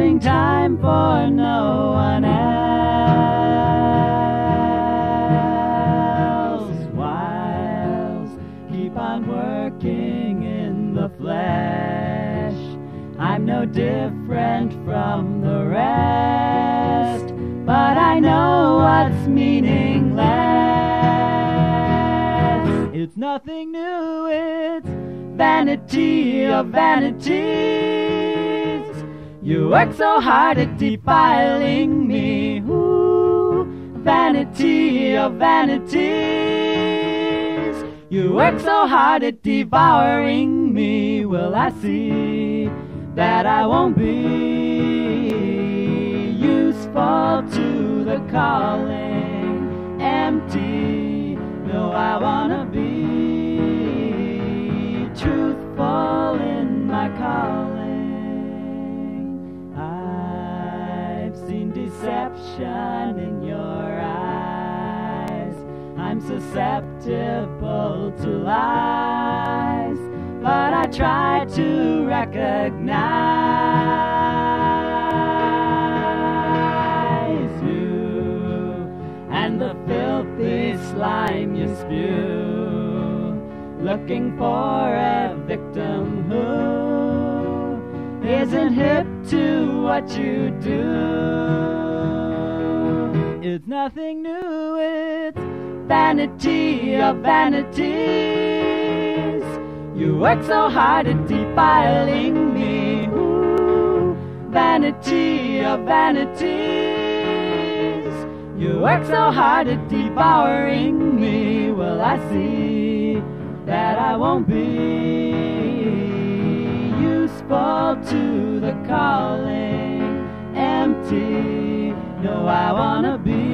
having time for no one else. Whiles keep on working in the flesh. I'm no different from the rest, but I know what's meaningless. It's nothing new, it's vanity of vanities. You work so hard at defiling me. Ooh, vanity of vanities. You work so hard at devouring me. Will I see that I won't be useful to the calling? Empty, no, I wanna be truthful in my calling. I've seen deception in your eyes. I'm susceptible to lies, but I try to recognize you and the filthy slime you spew, looking for a victim who isn't hip to what you do. It's nothing new, it's vanity of vanities. You work so hard at defiling me. Ooh, vanity of vanities. You work so hard at devouring me. Will I see that I won't be useful to the calling? Empty, no, I wanna be